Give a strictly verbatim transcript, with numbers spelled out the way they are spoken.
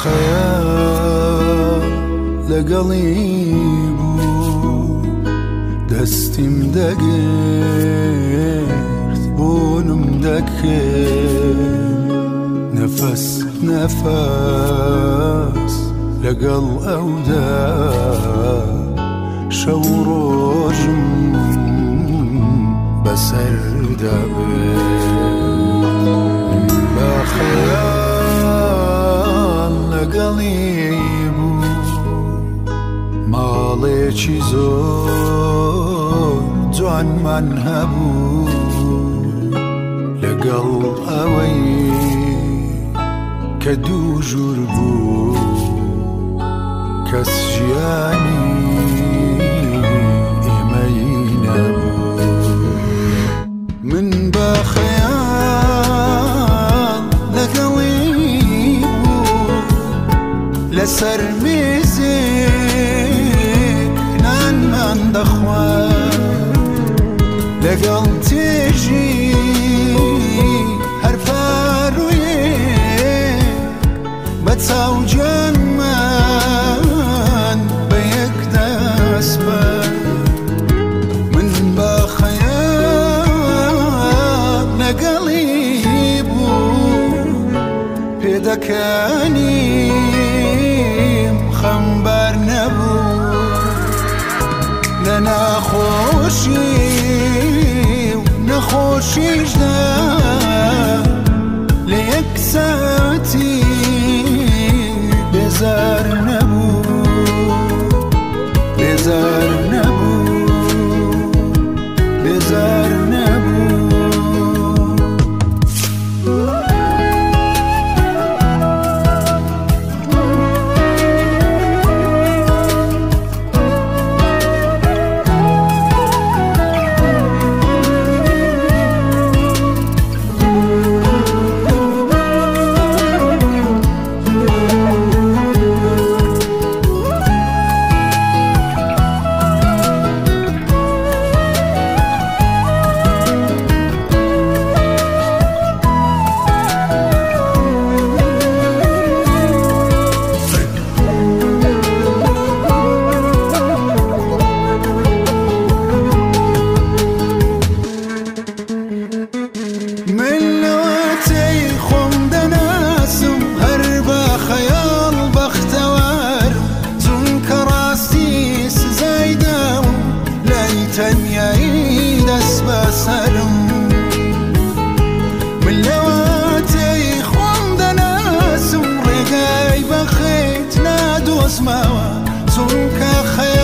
خەیال لەگەڵی بوو دەستیم دەگرت بۆنم دەکرد نەفەس نەفەس لەگەڵ ئەودا شەو ڕۆژم بەسەر دەبێت بە خەیال لەگەڵی بوو ماڵێکی زۆر جوانمان هەبوو لەگەڵ ئەوەی کە دوو ژوور بوو کەس ژیانی ئێمەی نەبوو من بە خەیال لەگەڵی بوو لەسەر مێزێک نانمان دەخوارد لەگەڵ تێژی هەر فارویێک بە چاوجانمان بە یەک دەست بەرد من بە خەیال لەگەڵی بوو پێدەکەنیم خەمبەر نەبوو لە ناخۆشی و نەخۆشیشدا لە یەک ساتی بێزار نەبوو بێزار نەبوو بێزار نەبوو تەنیایی دەست بەسەرم من لەواتەی خۆم دەناسم ڕێگای بەخێت نادۆزمەوە چونکە خەیال